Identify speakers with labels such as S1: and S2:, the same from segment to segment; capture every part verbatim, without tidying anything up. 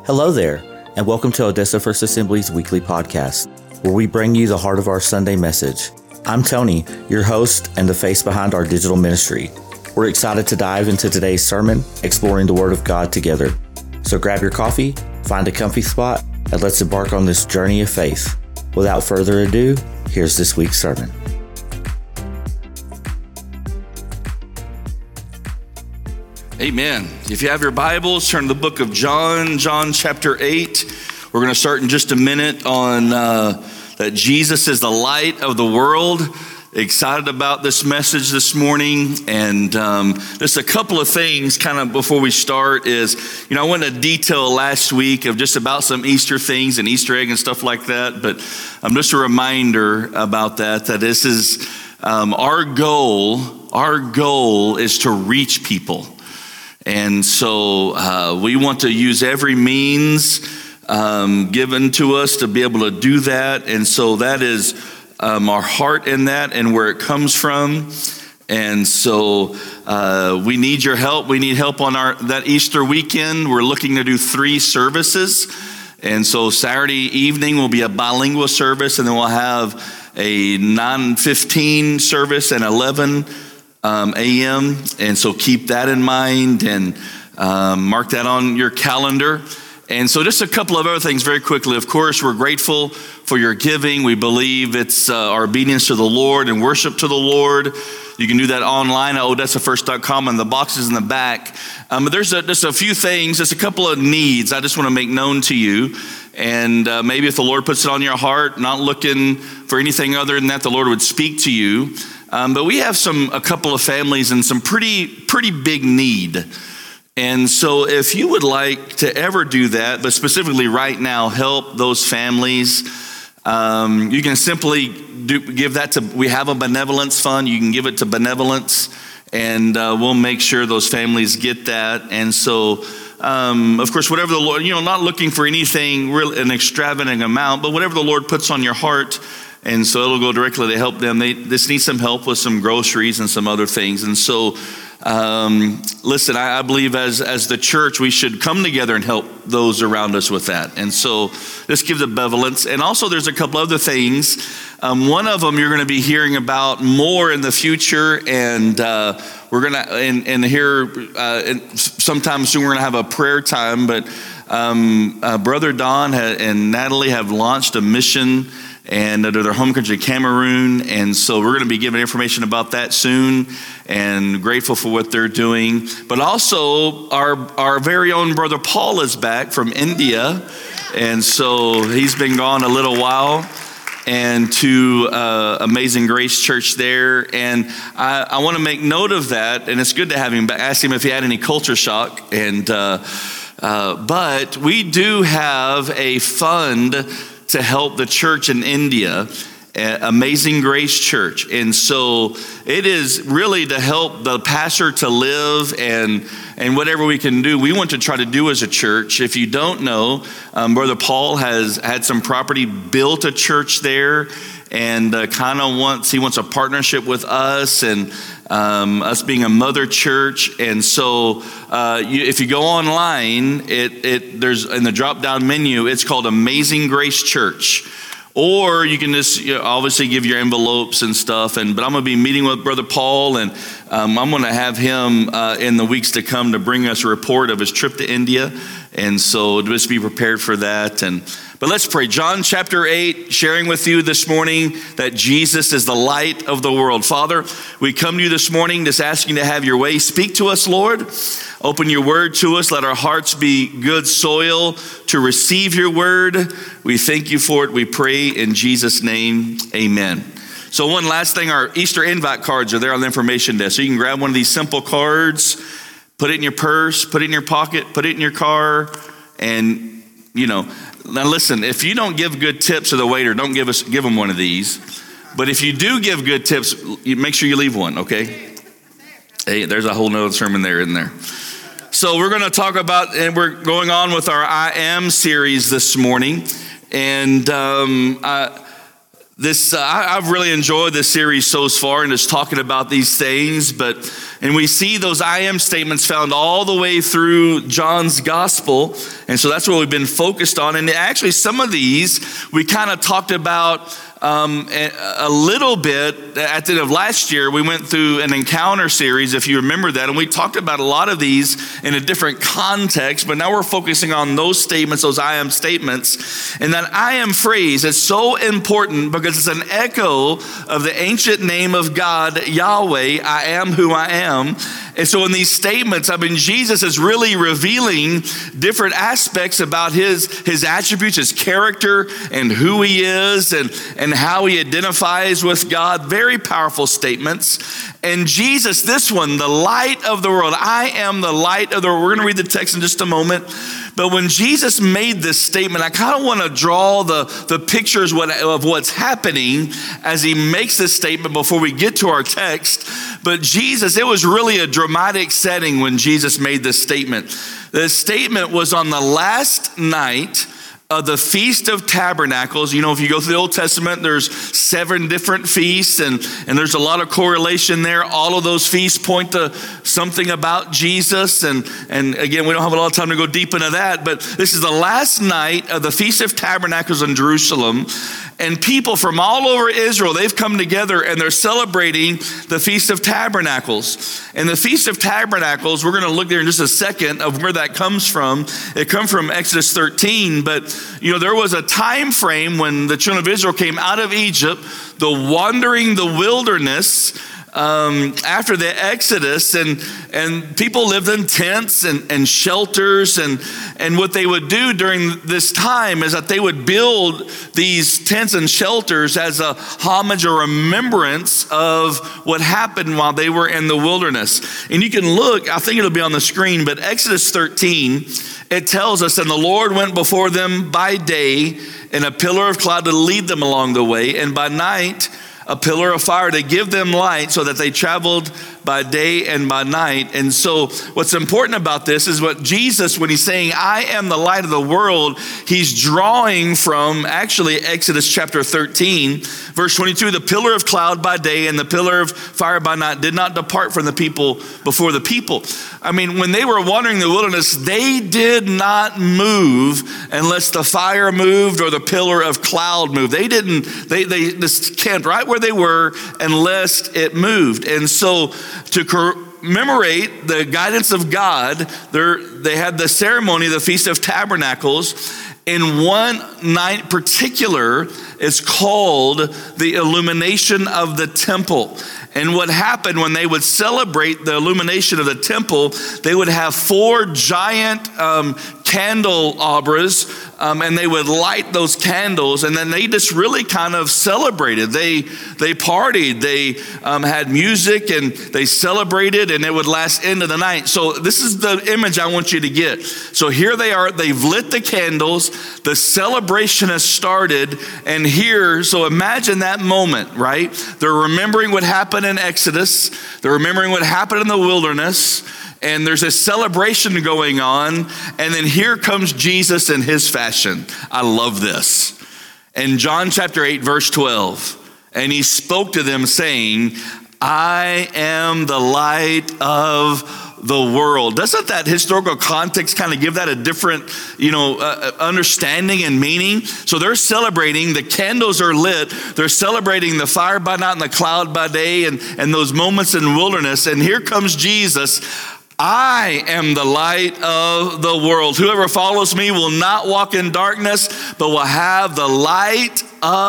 S1: Hello there, and welcome to Odessa First Assembly's weekly podcast, where we bring you the heart of our Sunday message. I'm Tony, your host and the face behind our digital ministry. We're excited to dive into today's sermon, exploring the Word of God together. So grab your coffee, find a comfy spot, and let's embark on this journey of faith. Without further ado, here's this week's sermon.
S2: Amen. If you have your Bibles, turn to the book of John, John chapter eight. We're going to start in just a minute on uh, that Jesus is the light of the world. Excited about this message this morning. And um, just a couple of things kind of before we start is, you know, I went into detail last week of just about some Easter things and Easter egg and stuff like that. But um, just a reminder about that, that this is um, our goal. Our goal is to reach people. And so uh, we want to use every means um, given to us to be able to do that. And so that is um, our heart in that and where it comes from. And so uh, we need your help. We need help on our that Easter weekend. We're looking to do three services. And so Saturday evening will be a bilingual service, and then we'll have a nine fifteen service and eleven Um, a m And so keep that in mind and um, mark that on your calendar. And so just a couple of other things very quickly. Of course, we're grateful for your giving. We believe it's uh, our obedience to the Lord and worship to the Lord. You can do that online at odessa first dot com, and the boxes in the back. Um, but there's a, just a few things, just a couple of needs I just want to make known to you. And uh, maybe if the Lord puts it on your heart, not looking for anything other than that, the Lord would speak to you. Um, but we have some a couple of families in some pretty pretty big need. And so if you would like to ever do that, but specifically right now, help those families, um, you can simply do, give that to, we have a benevolence fund. You can give it to benevolence, and uh, we'll make sure those families get that. And so, um, of course, whatever the Lord, you know, not looking for anything, real an extravagant amount, but whatever the Lord puts on your heart. And so it'll go directly to help them. They just need some help with some groceries and some other things. And so, um, listen, I, I believe as as the church, we should come together and help those around us with that. And so let's give the benevolence. And also there's a couple other things. Um, one of them you're going to be hearing about more in the future. And uh, we're going to, and, and here uh, and sometime soon, we're going to have a prayer time. But um, uh, Brother Don ha- and Natalie have launched a mission and to their home country, Cameroon. And so we're going to be giving information about that soon, and grateful for what they're doing. But also our our very own Brother Paul is back from India. And so he's been gone a little while, and to uh, Amazing Grace Church there. And I, I want to make note of that. And it's good to have him back. Ask him if he had any culture shock. And uh, uh, but we do have a fund to help the church in India, Amazing Grace Church. And so it is really to help the pastor to live and and whatever we can do, we want to try to do as a church. If you don't know, um, Brother Paul has had some property, built a church there, and uh, kind of wants, he wants a partnership with us and um, us being a mother church. And so uh, you, if you go online, it, it there's in the drop-down menu, it's called Amazing Grace Church. Or you can just, you know, obviously give your envelopes and stuff. And but I'm going to be meeting with Brother Paul, and um, I'm going to have him uh, in the weeks to come to bring us a report of his trip to India. And so just be prepared for that. And but let's pray. John chapter eight, sharing with you this morning that Jesus is the light of the world. Father, we come to you this morning just asking to have your way. Speak to us, Lord. Open your word to us. Let our hearts be good soil to receive your word. We thank you for it. We pray in Jesus' name, amen. So one last thing, our Easter invite cards are there on the information desk. So you can grab one of these simple cards, put it in your purse, put it in your pocket, put it in your car, and, you know, now listen, if you don't give good tips to the waiter, don't give us give them one of these. But if you do give good tips, you make sure you leave one, okay? Hey, there's a whole nother sermon there, isn't there? So we're going to talk about, and we're going on with our I Am series this morning. And um, I, This uh, I, I've really enjoyed this series so far, and just talking about these things. But and we see those I am statements found all the way through John's gospel, and so that's what we've been focused on. And actually, some of these we kind of talked about um, a, a little bit at the end of last year. We went through an encounter series, if you remember that, and we talked about a lot of these in a different context. But now we're focusing on those statements, those I am statements, and that I am phrase is so important because it's an echo of the ancient name of God, Yahweh. I am who I am. And so in these statements, I mean, Jesus is really revealing different aspects about his, his attributes, his character, and who he is, and, and how he identifies with God. Very powerful statements. And Jesus, this one, the light of the world. I am the light of the world. We're going to read the text in just a moment. But when Jesus made this statement, I kind of want to draw the, the pictures of what's happening as he makes this statement before we get to our text. But Jesus, it was really a dramatic setting when Jesus made this statement. The statement was on the last night of the Feast of Tabernacles. You know, if you go through the Old Testament, there's seven different feasts, and, and there's a lot of correlation there. All of those feasts point to something about Jesus. And, and again, we don't have a lot of time to go deep into that, but this is the last night of the Feast of Tabernacles in Jerusalem. And people from all over Israel, they've come together and they're celebrating the Feast of Tabernacles. And the Feast of Tabernacles, we're going to look there in just a second of where that comes from. It comes from Exodus thirteen, but you know, there was a time frame when the children of Israel came out of Egypt, the wandering the wilderness, Um, after the Exodus, and and people lived in tents and, and shelters, and and what they would do during this time is that they would build these tents and shelters as a homage or remembrance of what happened while they were in the wilderness. And you can look, I think it'll be on the screen, but Exodus thirteen, it tells us, and the Lord went before them by day in a pillar of cloud to lead them along the way, and by night a pillar of fire to give them light, so that they traveled by day and by night. And so what's important about this is what Jesus, when he's saying, I am the light of the world, he's drawing from actually Exodus chapter thirteen, verse twenty-two, the pillar of cloud by day and the pillar of fire by night did not depart from the people before the people. I mean, when they were wandering the wilderness, they did not move unless the fire moved or the pillar of cloud moved. They didn't, they, they just camped right where they were unless it moved. And so to commemorate the guidance of God, they had the ceremony, the Feast of Tabernacles. In one night particular is called the illumination of the temple. And what happened when they would celebrate the illumination of the temple, they would have four giant um, candelabras, um, and they would light those candles, and then they just really kind of celebrated. They they partied, they um, had music, and they celebrated, and it would last into the night. So this is the image I want you to get. So here they are, they've lit the candles, the celebration has started, and here, so imagine that moment, right? They're remembering what happened in Exodus, they're remembering what happened in the wilderness, and there's a celebration going on, and then here comes Jesus in his fashion. I love this. In John chapter eight, verse twelve, and he spoke to them saying, I am the light of the world. Doesn't that historical context kind of give that a different, you know, uh, understanding and meaning? So they're celebrating, the candles are lit, they're celebrating the fire by night and the cloud by day, and, and those moments in wilderness. And here comes Jesus. I am the light of the world. Whoever follows me will not walk in darkness, but will have the light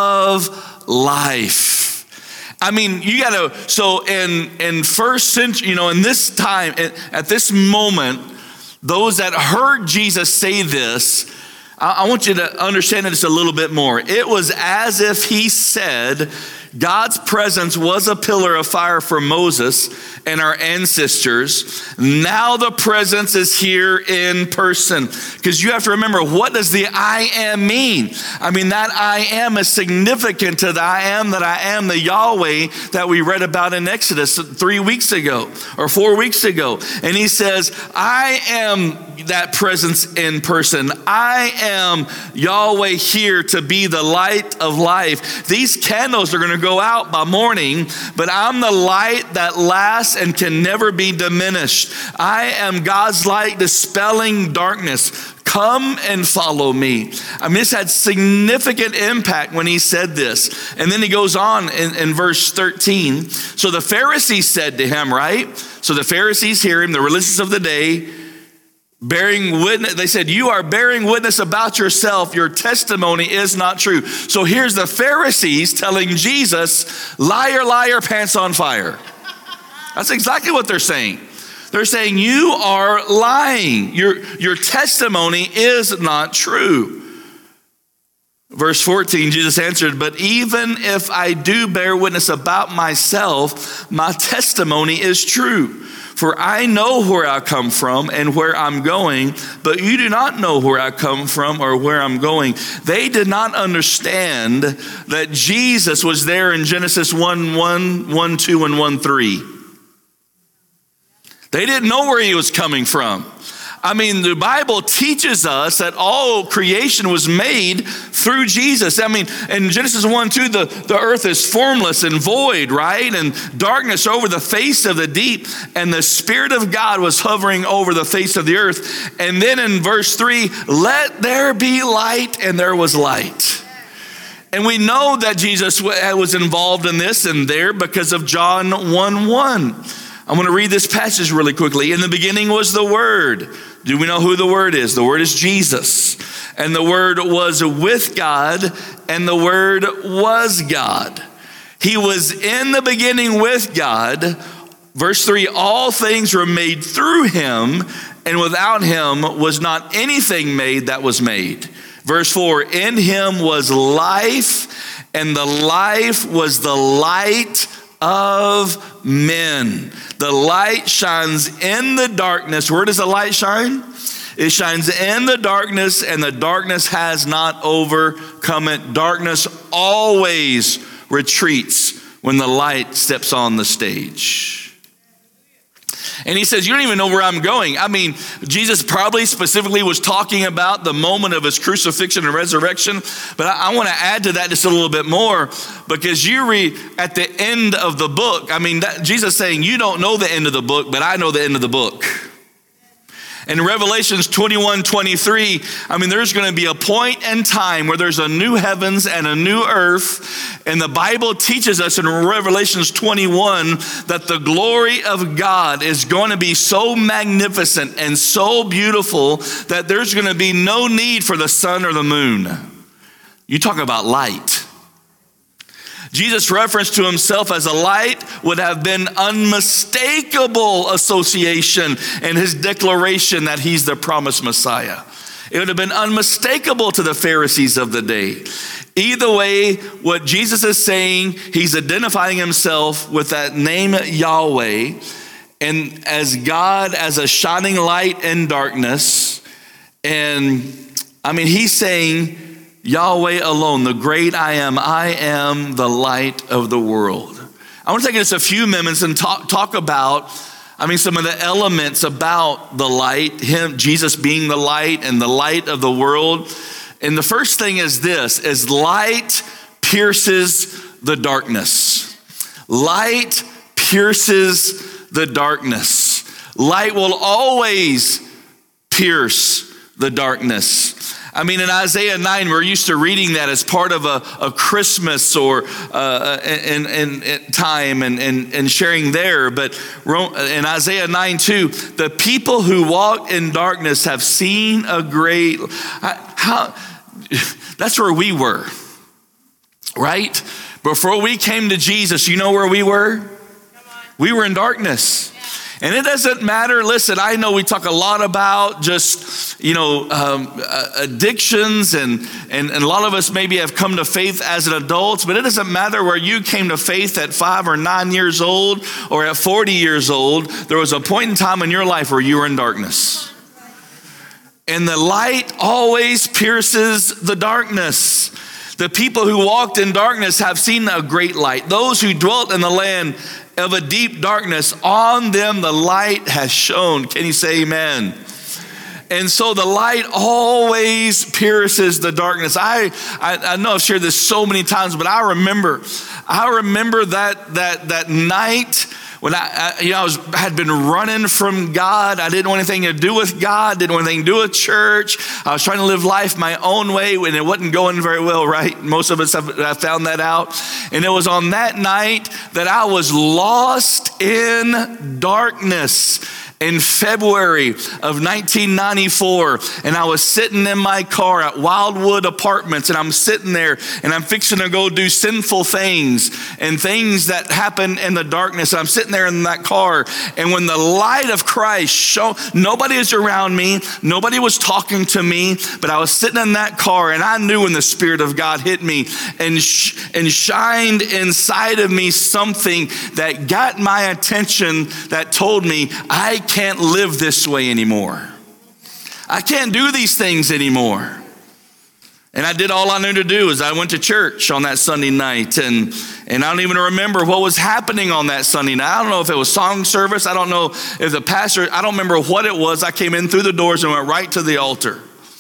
S2: of life. I mean, you gotta, so in, in first century, you know, in this time, at this moment, those that heard Jesus say this, I, I want you to understand it just a little bit more. It was as if he said, God's presence was a pillar of fire for Moses, and our ancestors. Now the presence is here in person. Because you have to remember, what does the I am mean? I mean, that I am is significant to the I am that I am, the Yahweh that we read about in Exodus three weeks ago or four weeks ago. And he says, I am that presence in person. I am Yahweh here to be the light of life. These candles are going to go out by morning, but I'm the light that lasts and can never be diminished. I am God's light dispelling darkness. Come and follow me. I mean, this had significant impact when he said this. And then he goes on in, in verse thirteen. So the Pharisees said to him, right? So the Pharisees hear him, the religious of the day, bearing witness. They said, you are bearing witness about yourself. Your testimony is not true. So here's the Pharisees telling Jesus, liar, liar, pants on fire. That's exactly what they're saying. They're saying you are lying. Your, your testimony is not true. Verse fourteen, Jesus answered, but even if I do bear witness about myself, my testimony is true. For I know where I come from and where I'm going, but you do not know where I come from or where I'm going. They did not understand that Jesus was there in Genesis one, one, one, two, and one, three. They didn't know where he was coming from. I mean, the Bible teaches us that all creation was made through Jesus. I mean, in Genesis one, two, the, the earth is formless and void, right? And darkness over the face of the deep. And the Spirit of God was hovering over the face of the earth. And then in verse three, let there be light, and there was light. And we know that Jesus was involved in this and there because of John one, one. I'm going to read this passage really quickly. In the beginning was the Word. Do we know who the Word is? The Word is Jesus. And the Word was with God, and the Word was God. He was in the beginning with God. Verse three, all things were made through him, and without him was not anything made that was made. Verse four, in him was life, and the life was the light of men. The light shines in the darkness. Where does the light shine? It shines in the darkness, and the darkness has not overcome it. Darkness always retreats when the light steps on the stage. And he says, you don't even know where I'm going. I mean, Jesus probably specifically was talking about the moment of his crucifixion and resurrection. But I, I want to add to that just a little bit more, because you read at the end of the book. I mean, that, Jesus saying, you don't know the end of the book, but I know the end of the book. In Revelations twenty-one, twenty-three, I mean, there's going to be a point in time where there's a new heavens and a new earth. And the Bible teaches us in Revelations twenty-one that the glory of God is going to be so magnificent and so beautiful that there's going to be no need for the sun or the moon. You talk about light. Jesus' reference to himself as a light would have been unmistakable association in his declaration that he's the promised Messiah. It would have been unmistakable to the Pharisees of the day. Either way, what Jesus is saying, he's identifying himself with that name Yahweh, and as God, as a shining light in darkness. And I mean, he's saying, Yahweh alone, the great I am. I am the light of the world. I want to take just a few minutes and talk, talk about, I mean, some of the elements about the light, him, Jesus being the light and the light of the world. And the first thing is this, is light pierces the darkness. Light pierces the darkness. Light will always pierce the darkness. I mean, in Isaiah nine, we're used to reading that as part of a, a Christmas or uh, in, in, in time and, and, and sharing there. But in Isaiah nine two, the people who walk in darkness have seen a great, how, that's where we were, right? Before we came to Jesus, you know where we were? We were in darkness. And it doesn't matter. Listen, I know we talk a lot about just, you know, um, uh, addictions, and, and, and a lot of us maybe have come to faith as an adult, but it doesn't matter where you came to faith at five or nine years old or at forty years old. There was a point in time in your life where you were in darkness. And the light always pierces the darkness. The people who walked in darkness have seen a great light. Those who dwelt in the land of a deep darkness, on them the light has shone. Can you say amen? And so the light always pierces the darkness. I, I, I know I've shared this so many times, but I remember, I remember that that that night when I, I you know, I was had been running from God. I didn't want anything to do with God. Didn't want anything to do with church. I was trying to live life my own way, and it wasn't going very well. Right? Most of us have, have found that out. And it was on that night that I was lost in darkness. In February of nineteen ninety-four, and I was sitting in my car at Wildwood Apartments, and I'm sitting there, and I'm fixing to go do sinful things and things that happen in the darkness. And I'm sitting there in that car, and when the light of Christ shone, nobody was around me, nobody was talking to me, but I was sitting in that car, and I knew when the Spirit of God hit me and sh- and shined inside of me something that got my attention, that told me I can't live this way anymore. I can't do these things anymore. And I did all I knew to do is I went to church on that Sunday night, and, and I don't even remember what was happening on that Sunday night. I don't know if it was song service. I don't know if the pastor, I don't remember what it was. I came in through the doors and went right to the altar.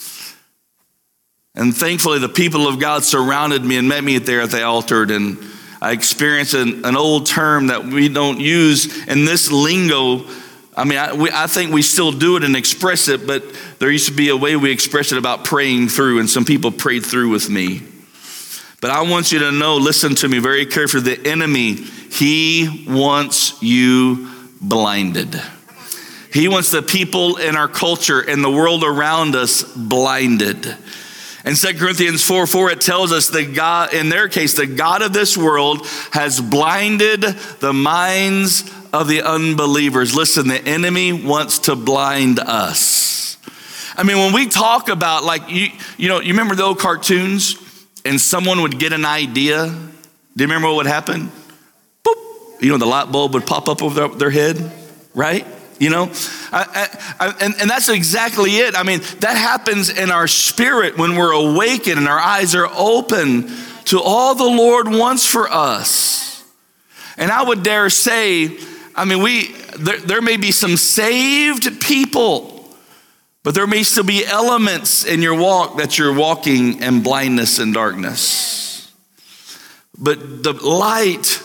S2: And thankfully the people of God surrounded me and met me there at the altar, and I experienced an, an old term that we don't use in this lingo. I mean, I, we, I think we still do it and express it, but there used to be a way we expressed it about praying through, and some people prayed through with me. But I want you to know, listen to me very carefully, the enemy, he wants you blinded. He wants the people in our culture and the world around us blinded. In Second Corinthians four four, it tells us that God, in their case, the God of this world has blinded the minds of the unbelievers. Listen, the enemy wants to blind us. I mean, when we talk about, like, you, you know, you remember the old cartoons, and someone would get an idea. Do you remember what would happen? Boop. You know, the light bulb would pop up over their, their head, right? You know, I, I, I, and, and that's exactly it. I mean, that happens in our spirit when we're awakened and our eyes are open to all the Lord wants for us. And I would dare say, I mean, we there, there may be some saved people, but there may still be elements in your walk that you're walking in blindness and darkness. But the light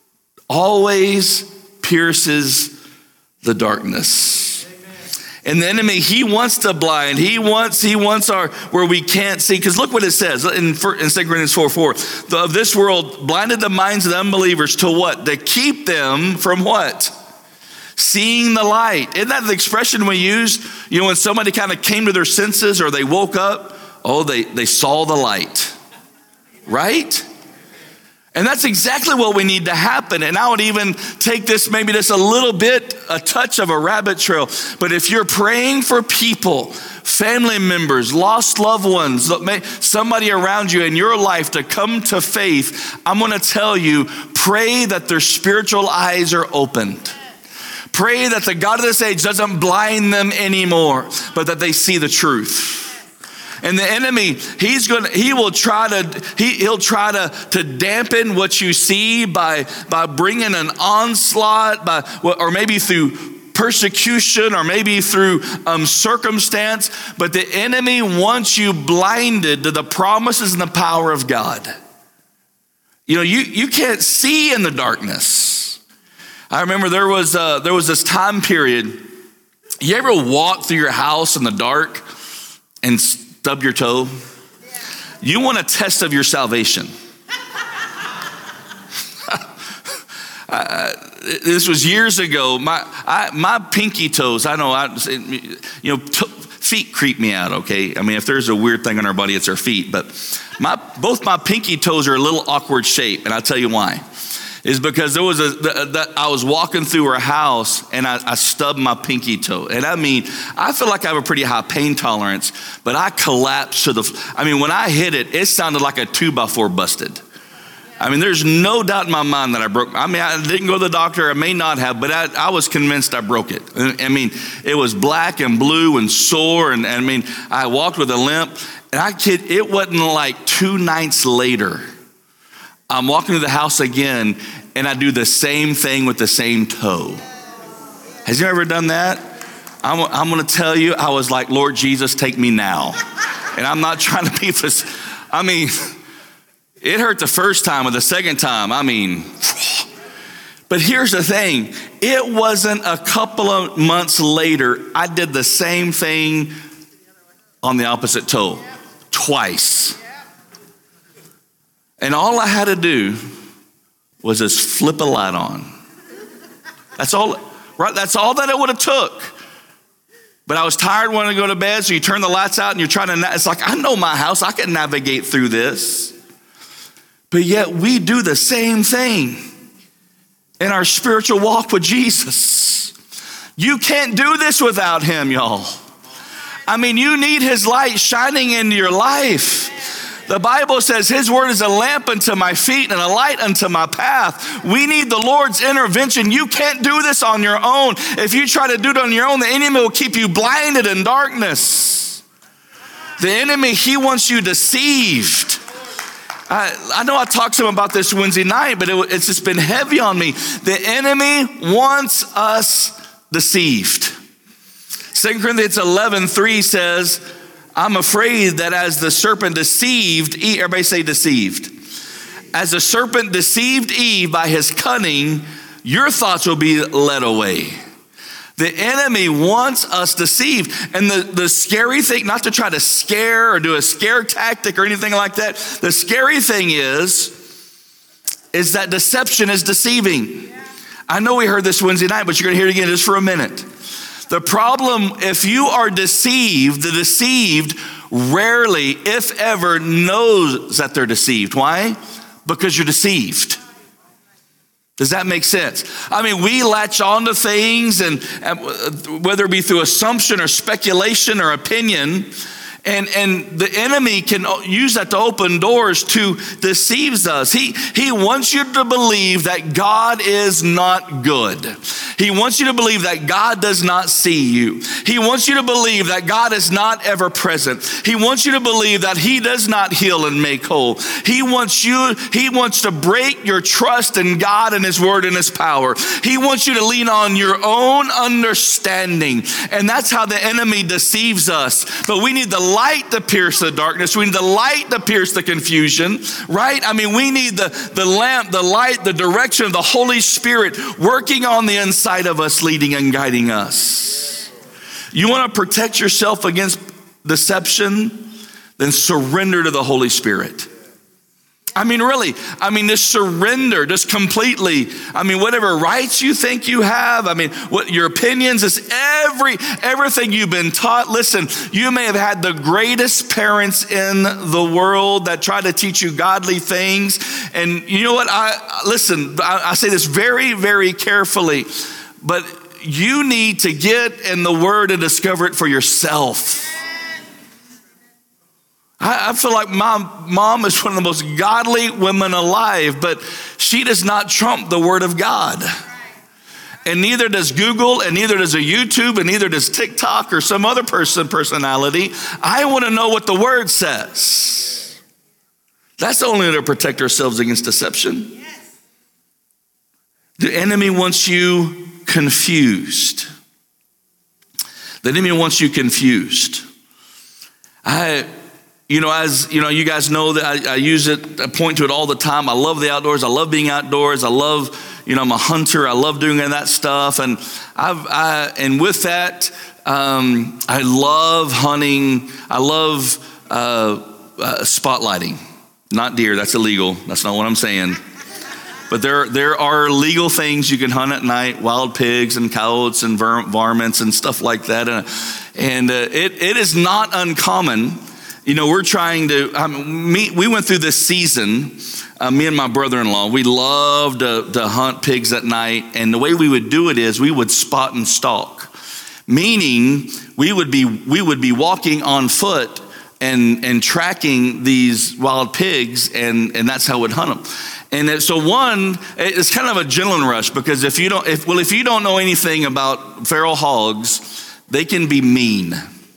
S2: always pierces the darkness. And the enemy, he wants to blind. He wants, he wants our, where we can't see. Because look what it says in, in Second Corinthians four four. The, of this world blinded the minds of the unbelievers to what? To keep them from what? Seeing the light. Isn't that the expression we use? You know, when somebody kind of came to their senses or they woke up, oh, they, they saw the light. Right? And that's exactly what we need to happen. And I would even take this maybe just a little bit, a touch of a rabbit trail. But if you're praying for people, family members, lost loved ones, somebody around you in your life to come to faith, I'm going to tell you, pray that their spiritual eyes are opened. Pray that the God of this age doesn't blind them anymore, but that they see the truth. And the enemy, he's gonna, he will try to, he, he'll try to, to dampen what you see by, by bringing an onslaught, by, or maybe through persecution, or maybe through um, circumstance. But the enemy wants you blinded to the promises and the power of God. You know, you, you can't see in the darkness. I remember there was uh, there was this time period. You ever walk through your house in the dark and stub your toe? You want a test of your salvation. uh, this was years ago. My I, my pinky toes. I know. I you know t- feet creep me out. Okay. I mean, if there's a weird thing on our body, it's our feet. But my both my pinky toes are a little awkward shape, and I'll tell you why. is because there was a, the, the, I was walking through her house and I, I stubbed my pinky toe. And I mean, I feel like I have a pretty high pain tolerance, but I collapsed to the, I mean, when I hit it, it sounded like a two by four busted. I mean, there's no doubt in my mind that I broke. I mean, I didn't go to the doctor. I may not have, but I, I was convinced I broke it. I mean, it was black and blue and sore. And, and I mean, I walked with a limp. And I kid, it wasn't like two nights later, I'm walking to the house again, and I do the same thing with the same toe. Has you ever done that? I'm, I'm going to tell you, I was like, Lord Jesus, take me now. And I'm not trying to be, I mean, it hurt the first time, or the second time, I mean, but here's the thing. It wasn't a couple of months later, I did the same thing on the opposite toe, twice. And all I had to do was just flip a light on. That's all, right? That's all that it would have took. But I was tired, wanting to go to bed, so you turn the lights out and you're trying to, it's like, I know my house, I can navigate through this. But yet we do the same thing in our spiritual walk with Jesus. You can't do this without him, y'all. I mean, you need his light shining into your life. The Bible says his word is a lamp unto my feet and a light unto my path. We need the Lord's intervention. You can't do this on your own. If you try to do it on your own, the enemy will keep you blinded in darkness. The enemy, he wants you deceived. I, I know I talked to him about this Wednesday night, but it, it's just been heavy on me. The enemy wants us deceived. Second Corinthians eleven three says, I'm afraid that as the serpent deceived Eve, everybody say deceived. As the serpent deceived Eve by his cunning, your thoughts will be led away. The enemy wants us deceived. And the, the scary thing, not to try to scare or do a scare tactic or anything like that. The scary thing is, is that deception is deceiving. I know we heard this Wednesday night, but you're gonna hear it again just for a minute. The problem, if you are deceived, the deceived rarely, if ever, knows that they're deceived. Why? Because you're deceived. Does that make sense? I mean, we latch onto things, and, and whether it be through assumption or speculation or opinion, and, and the enemy can use that to open doors to deceive us. He, he wants you to believe that God is not good. He wants you to believe that God does not see you. He wants you to believe that God is not ever present. He wants you to believe that he does not heal and make whole. He wants you, he wants to break your trust in God and his word and his power. He wants you to lean on your own understanding. And that's how the enemy deceives us. But we need the light to pierce the darkness. We need the light to pierce the confusion, right? I mean, we need the, the lamp, the light, the direction of the Holy Spirit working on the inside of us, leading and guiding us. You want to protect yourself against deception? Then surrender to the Holy Spirit. I mean, really, I mean, just surrender, just completely. I mean, whatever rights you think you have, I mean, what your opinions is every, everything you've been taught. Listen, you may have had the greatest parents in the world that try to teach you godly things. And you know what? I listen, I, I say this very, very carefully, but you need to get in the word and discover it for yourself. I feel like my mom is one of the most godly women alive, but she does not trump the word of God. And neither does Google, and neither does a YouTube, and neither does TikTok or some other person personality. I want to know what the word says. That's only to protect ourselves against deception. The enemy wants you confused. The enemy wants you confused. I... You know, as you know, you guys know that I, I use it, I point to it all the time. I love the outdoors. I love being outdoors. I love, you know, I'm a hunter. I love doing that stuff. And I've, I, and with that, um, I love hunting. I love uh, uh, spotlighting. Not deer. That's illegal. That's not what I'm saying. But there, there are legal things you can hunt at night: wild pigs and coyotes and ver- varmints and stuff like that. And, and uh, it, it is not uncommon. You know, we're trying to, um, me, we went through this season uh, me and my brother-in-law, we loved to, to hunt pigs at night. And the way we would do it is we would spot and stalk, meaning we would be we would be walking on foot and and tracking these wild pigs, and and that's how we'd hunt them. And it, so one, it's kind of a adrenaline rush, because if you don't, if well, if you don't know anything about feral hogs, they can be mean,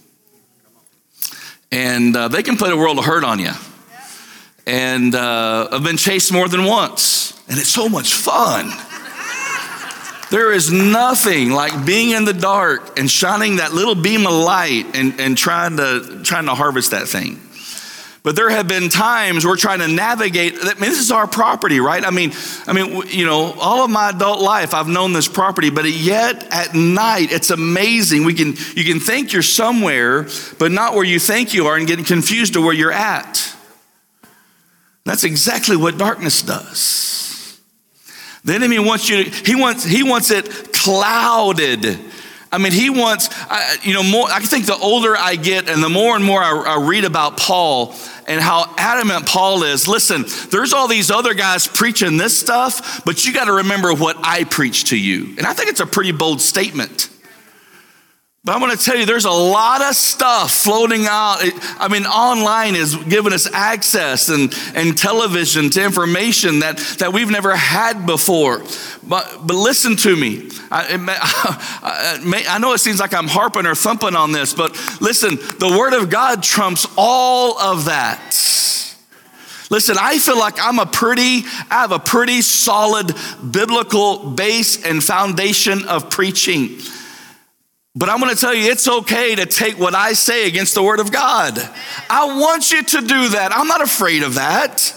S2: and uh, they can put a world of hurt on you. And uh, I've been chased more than once, and it's so much fun. There is nothing like being in the dark and shining that little beam of light and, and trying to trying to harvest that thing. But there have been times we're trying to navigate. I mean, this is our property, right? I mean, I mean, you know, all of my adult life I've known this property, but yet at night it's amazing. We can you can think you're somewhere, but not where you think you are, and getting confused to where you're at. That's exactly what darkness does. The enemy wants you to, he wants, he wants it clouded. I mean, he wants, I, you know, more, I think the older I get and the more and more I, I read about Paul and how adamant Paul is, listen, there's all these other guys preaching this stuff, but you got to remember what I preach to you. And I think it's a pretty bold statement. But I'm going to tell you, there's a lot of stuff floating out. I mean, online is giving us access and, and television to information that, that we've never had before. But but listen to me. I, it, I know it seems like I'm harping or thumping on this, but listen, the Word of God trumps all of that. Listen, I feel like I'm a pretty, I have a pretty solid biblical base and foundation of preaching. But I'm going to tell you, it's okay to take what I say against the Word of God. I want you to do that. I'm not afraid of that.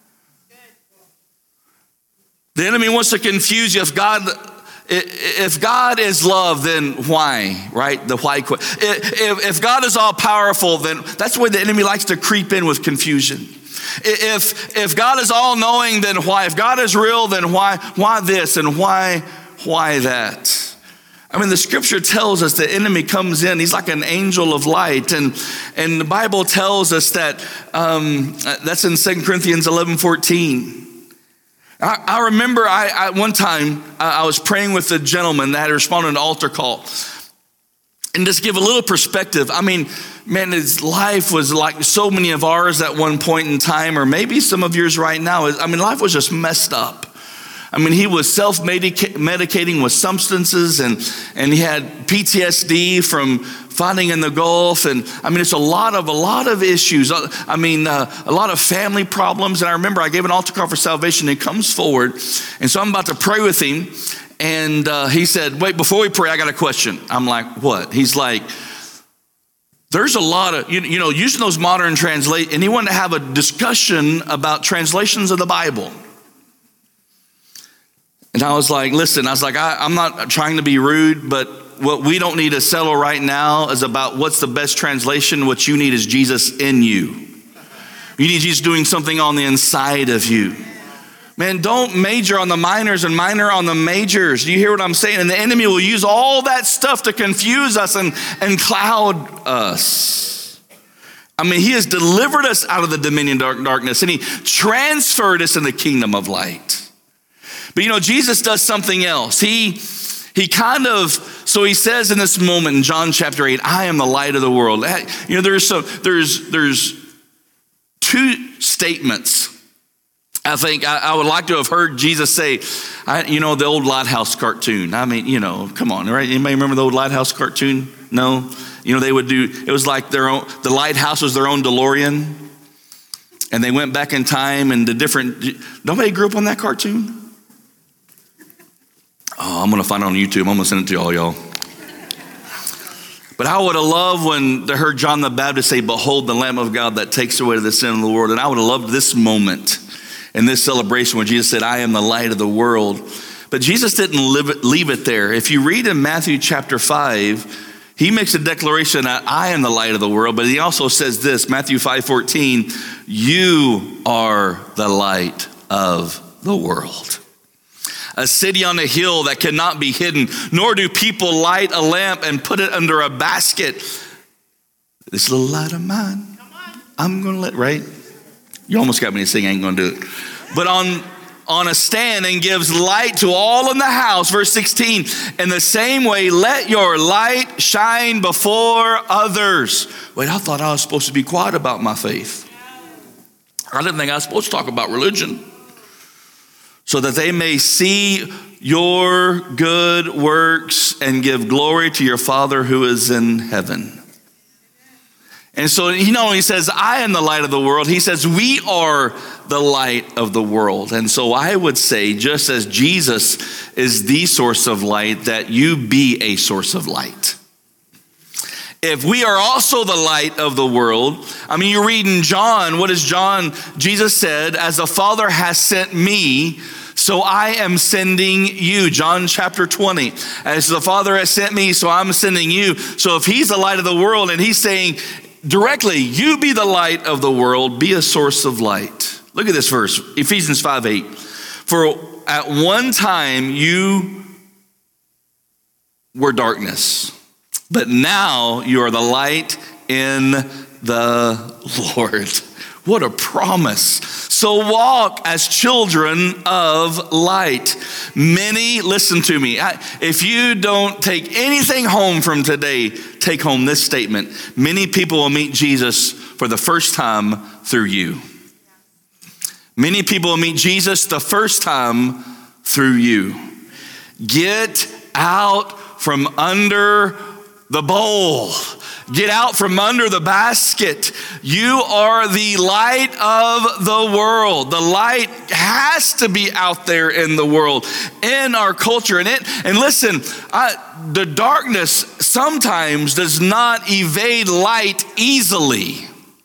S2: The enemy wants to confuse you. If God, if God is love, then why, right? The why. If, if God is all powerful, then that's where the enemy likes to creep in with confusion. If, if God is all knowing, then why? If God is real, then why, why this and why, why that? I mean, the scripture tells us the enemy comes in. He's like an angel of light. And, and the Bible tells us that, um, that's in Second Corinthians eleven fourteen. I, I remember I, I one time I, I was praying with a gentleman that had responded to an altar call. And just give a little perspective. I mean, man, his life was like so many of ours at one point in time, or maybe some of yours right now. I mean, life was just messed up. I mean, he was self-medicating with substances, and, and he had P T S D from fighting in the Gulf. And I mean, it's a lot of, a lot of issues. I mean, uh, a lot of family problems. And I remember I gave an altar call for salvation, and he comes forward. And so I'm about to pray with him. And uh, he said, wait, before we pray, I got a question. I'm like, what? He's like, there's a lot of, you, you know, using those modern translate, and he wanted to have a discussion about translations of the Bible. And I was like, listen, I was like, I, I'm not trying to be rude, but what we don't need to settle right now is about what's the best translation. What you need is Jesus in you. You need Jesus doing something on the inside of you. Man, don't major on the minors and minor on the majors. Do you hear what I'm saying? And the enemy will use all that stuff to confuse us and, and cloud us. I mean, he has delivered us out of the dominion of darkness, and he transferred us in the kingdom of light. But you know, Jesus does something else. He he kind of, so he says in this moment in John chapter eight, I am the light of the world. You know, there's so there's there's two statements. I think I, I would like to have heard Jesus say, I, you know, the old Lighthouse cartoon. I mean, you know, come on, right? Anybody remember the old Lighthouse cartoon? No? You know, they would do, it was like their own, the lighthouse was their own DeLorean. And they went back in time and the different, nobody grew up on that cartoon? Oh, I'm going to find it on YouTube. I'm going to send it to all y'all. But I would have loved when they heard John the Baptist say, behold the Lamb of God that takes away the sin of the world. And I would have loved this moment in this celebration where Jesus said, I am the light of the world. But Jesus didn't leave it, leave it there. If you read in Matthew chapter five, he makes a declaration that I am the light of the world. But he also says this, Matthew five fourteen, you are the light of the world. A city on a hill that cannot be hidden, nor do people light a lamp and put it under a basket. This little light of mine, I'm going to let, right? You almost got me to sing, I ain't going to do it. but on on a stand and gives light to all in the house. Verse sixteen, in the same way, let your light shine before others. Wait, I thought I was supposed to be quiet about my faith. I didn't think I was supposed to talk about religion. So that they may see your good works and give glory to your Father who is in heaven. And so he not only says, I am the light of the world, he says, we are the light of the world. And so I would say, just as Jesus is the source of light, that you be a source of light. If we are also the light of the world, I mean, you read in John, what is John? Jesus said, as the Father has sent me, so I am sending you. John chapter twenty, as the Father has sent me, so I'm sending you. So if he's the light of the world and he's saying directly, you be the light of the world, be a source of light. Look at this verse, Ephesians five eight. For at one time you were darkness, but now you are the light in the Lord. What a promise. So walk as children of light. Many, listen to me. I, if you don't take anything home from today, take home this statement. Many people will meet Jesus for the first time through you. Many people will meet Jesus the first time through you. Get out from under the bowl. Get out from under the basket. You are the light of the world. The light has to be out there in the world, in our culture. And it. And listen, I, the darkness sometimes does not evade light easily.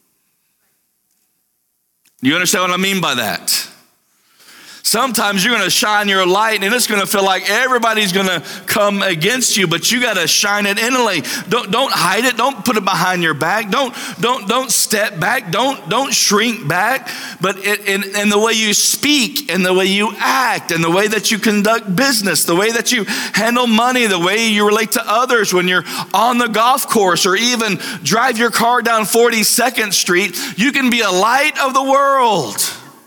S2: You understand what I mean by that? Sometimes you're going to shine your light and it's going to feel like everybody's going to come against you, but you got to shine it inwardly. Don't don't hide it. Don't put it behind your back. Don't don't don't step back. Don't don't shrink back. But it, in in the way you speak, and the way you act, and the way that you conduct business, the way that you handle money, the way you relate to others when you're on the golf course or even drive your car down forty-second Street, you can be a light of the world.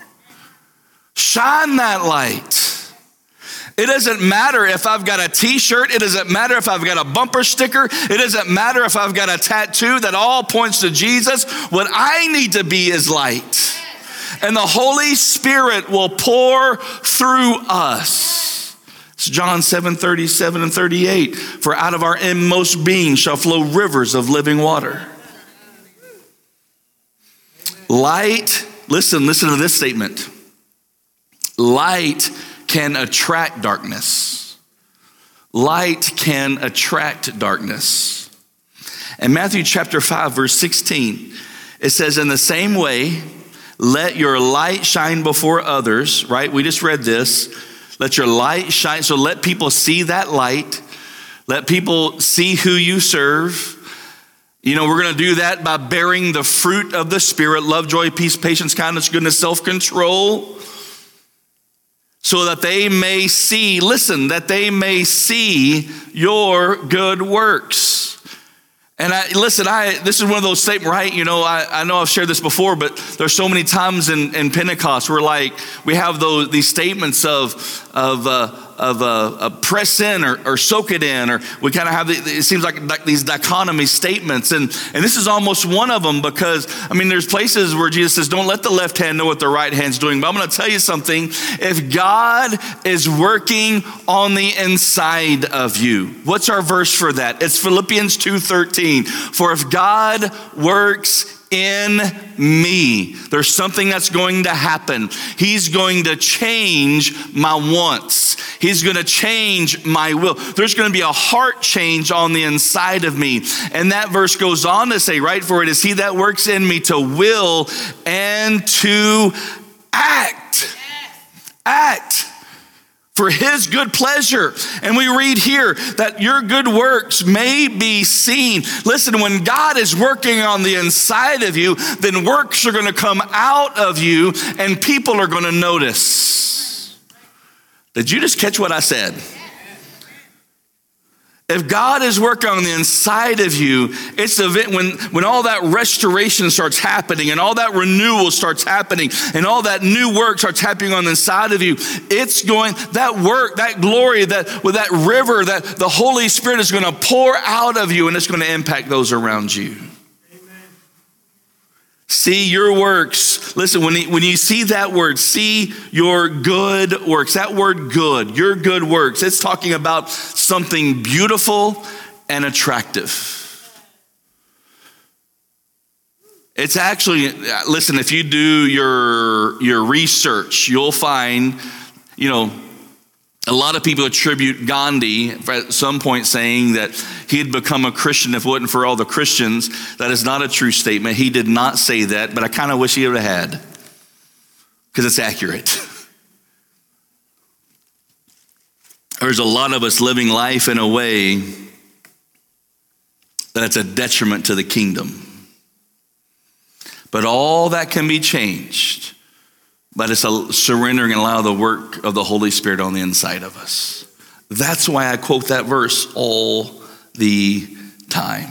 S2: Shine that light. It doesn't matter if I've got a t-shirt. It doesn't matter if I've got a bumper sticker. It doesn't matter if I've got a tattoo that all points to Jesus. What I need to be is light. And the Holy Spirit will pour through us. It's John seven thirty-seven and thirty-eight. For out of our inmost being shall flow rivers of living water. Light, listen, listen to this statement. Light can attract darkness. Light can attract darkness. In Matthew chapter five, verse sixteen, it says, in the same way, let your light shine before others, right? We just read this. Let your light shine. So let people see that light. Let people see who you serve. You know, we're going to do that by bearing the fruit of the Spirit, love, joy, peace, patience, kindness, goodness, self-control. So that they may see, listen, that they may see your good works. And I listen, I this is one of those statements, right? You know, I, I know I've shared this before, but there's so many times in, in Pentecost where like we have those these statements of of uh, of uh, uh, press in or, or soak it in, or we kind of have the, it seems like, like these dichotomy statements, and and this is almost one of them, because I mean there's places where Jesus says, don't let the left hand know what the right hand's doing. But I'm going to tell you something: if God is working on the inside of you, what's our verse for that? It's Philippians two thirteen. For if God works in me, there's something that's going to happen. He's going to change my wants. He's going to change my will. There's going to be a heart change on the inside of me. And that verse goes on to say, right, for it is he that works in me to will and to act. Act. For his good pleasure. And we read here that your good works may be seen. Listen, when God is working on the inside of you, then works are going to come out of you and people are going to notice. Did you just catch what I said? If God is working on the inside of you, it's the event when, when all that restoration starts happening and all that renewal starts happening and all that new work starts happening on the inside of you. It's going, that work, that glory, that with that river, that the Holy Spirit is going to pour out of you and it's going to impact those around you. See your works. Listen, when you, when you see that word, see your good works. That word good, your good works, it's talking about something beautiful and attractive. It's actually, listen, if you do your, your research, you'll find, you know, a lot of people attribute Gandhi at some point saying that he had become a Christian if it wasn't for all the Christians. That is not a true statement. He did not say that, but I kind of wish he would have had, because it's accurate. There's a lot of us living life in a way that it's a detriment to the kingdom. But all that can be changed. But it's a surrendering and allow the work of the Holy Spirit on the inside of us. That's why I quote that verse all the time.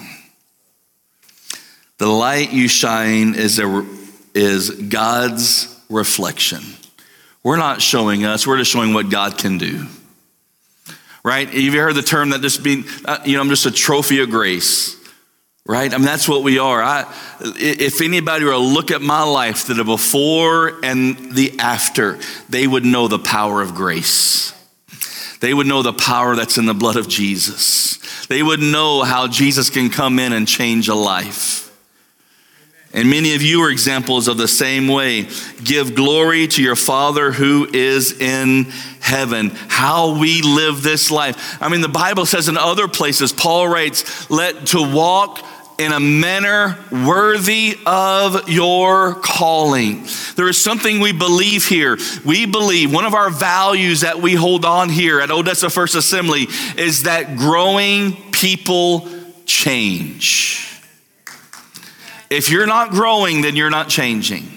S2: The light you shine is, a, is God's reflection. We're not showing us, we're just showing what God can do. Right? Have you heard the term that just being, uh, you know, I'm just a trophy of grace? Right? I mean, that's what we are. I, if anybody were to look at my life, the before and the after, they would know the power of grace. They would know the power that's in the blood of Jesus. They would know how Jesus can come in and change a life. And many of you are examples of the same way. Give glory to your Father who is in heaven. How we live this life. I mean, the Bible says in other places, Paul writes, let to walk in a manner worthy of your calling. There is something we believe here. We believe one of our values that we hold on here at Odessa First Assembly is that growing people change. If you're not growing, then you're not changing.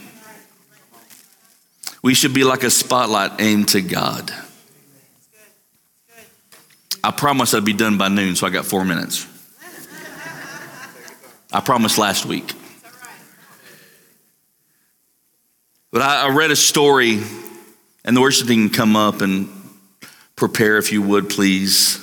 S2: We should be like a spotlight aimed to God. I promised I'd be done by noon, so I got four minutes. I promised last week. But I, I read a story, and the worship team can come up and prepare if you would, please.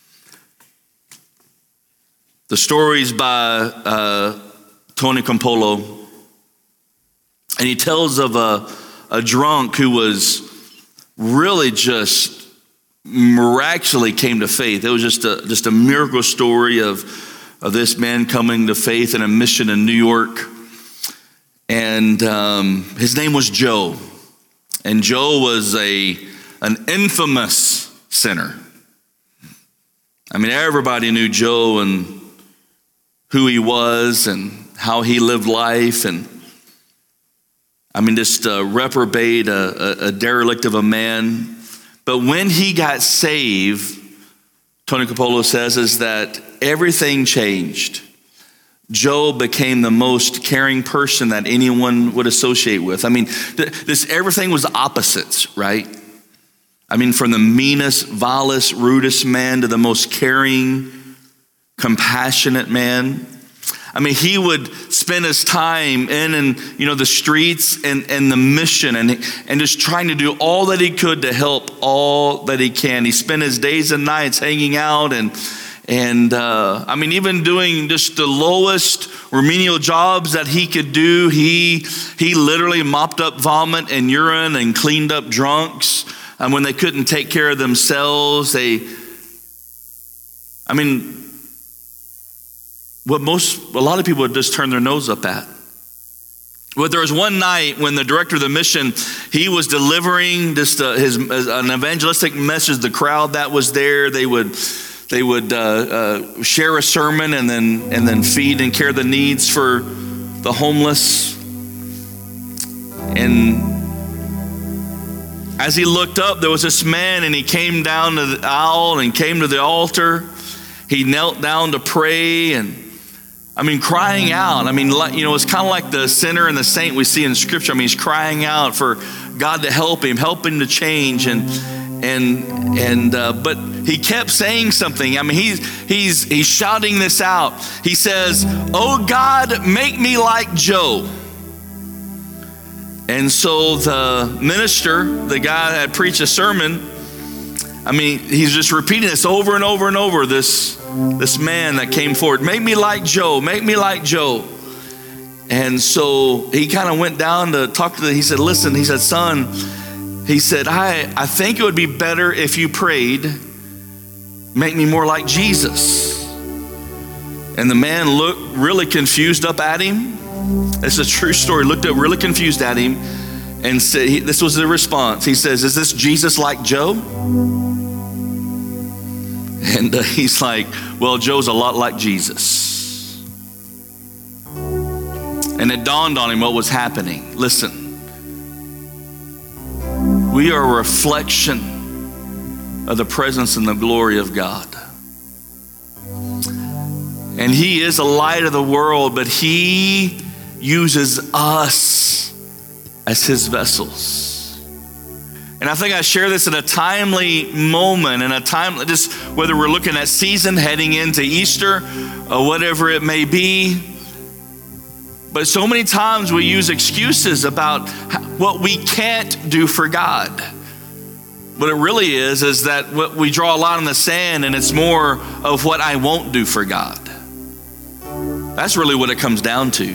S2: The story's by uh, Tony Campolo, and he tells of a, a drunk who was really just miraculously came to faith. It was just a just a miracle story of, of this man coming to faith in a mission in New York. And um, his name was Joe. And Joe was a an infamous sinner. I mean, everybody knew Joe and who he was and how he lived life. And I mean, just a reprobate, a, a, a derelict of a man. But when he got saved, Tony Campolo says, is that everything changed. Joe became the most caring person that anyone would associate with. I mean, this everything was opposites, right? I mean, from the meanest, vilest, rudest man to the most caring, compassionate man. I mean, he would spend his time in and you know the streets and, and the mission and, and just trying to do all that he could to help all that he can. He spent his days and nights hanging out and and uh, I mean, even doing just the lowest remedial jobs that he could do. He he literally mopped up vomit and urine and cleaned up drunks. And when they couldn't take care of themselves, they, I mean, what most, a lot of people would just turn their nose up at. But there was one night when the director of the mission, he was delivering just uh, his an evangelistic message. The crowd that was there, they would they would uh, uh, share a sermon and then and then feed and care the needs for the homeless. And as he looked up, there was this man, and he came down to the aisle and came to the altar. He knelt down to pray and. I mean, crying out. I mean, you know, it's kind of like the sinner and the saint we see in Scripture. I mean, he's crying out for God to help him, help him to change. And And and uh, but he kept saying something. I mean, he's he's he's shouting this out. He says, "Oh God, make me like Joe." And so the minister, the guy that preached a sermon, I mean, he's just repeating this over and over and over. This this man that came forward, make me like Joe, make me like Joe. And so he kind of went down to talk to the. He said, "Listen," he said, "Son." He said, I, I think it would be better if you prayed, make me more like Jesus. And the man looked really confused up at him. It's a true story. Looked up really confused at him and said, he, this was the response. He says, "Is this Jesus like Joe?" And uh, he's like, "Well, Joe's a lot like Jesus." And it dawned on him what was happening. Listen. We are a reflection of the presence and the glory of God. And He is a light of the world, but He uses us as His vessels. And I think I share this in a timely moment, in a time, just whether we're looking at season heading into Easter or whatever it may be. But so many times we use excuses about what we can't do for God. What it really is, is that what we draw a line in the sand, and it's more of what I won't do for God. That's really what it comes down to.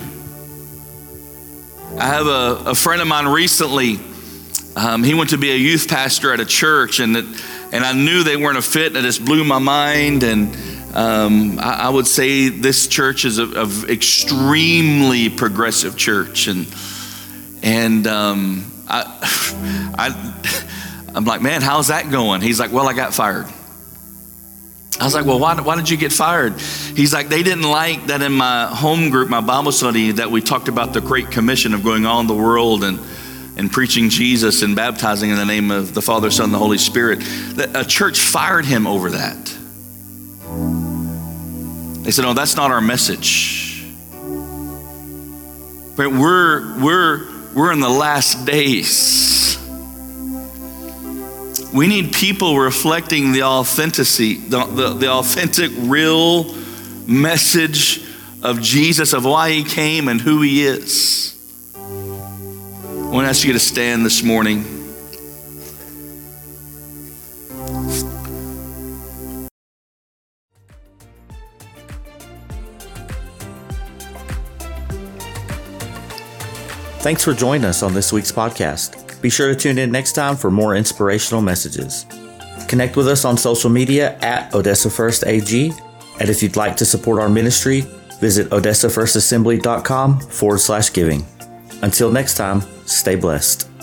S2: I have a, a friend of mine recently, um, he went to be a youth pastor at a church, and it, and I knew they weren't a fit, and it just blew my mind. And Um, I, I would say this church is a, a extremely progressive church, and and um, I, I, I'm like, "Man, how's that going?" He's like, "Well, I got fired." I was like, "Well, why, why did you get fired?" He's like, "They didn't like that in my home group, my Bible study, that we talked about the Great Commission of going all in the world and and preaching Jesus and baptizing in the name of the Father, Son, and the Holy Spirit." That a church fired him over that. They said, "No, that's not our message." But we're we're we're in the last days. We need people reflecting the authenticity, the, the, the authentic, real message of Jesus, of why He came and who He is. I want to ask you to stand this morning.
S1: Thanks for joining us on this week's podcast. Be sure to tune in next time for more inspirational messages. Connect with us on social media at Odessa First A G. And if you'd like to support our ministry, visit odessa first assembly dot com forward slash giving. Until next time, stay blessed.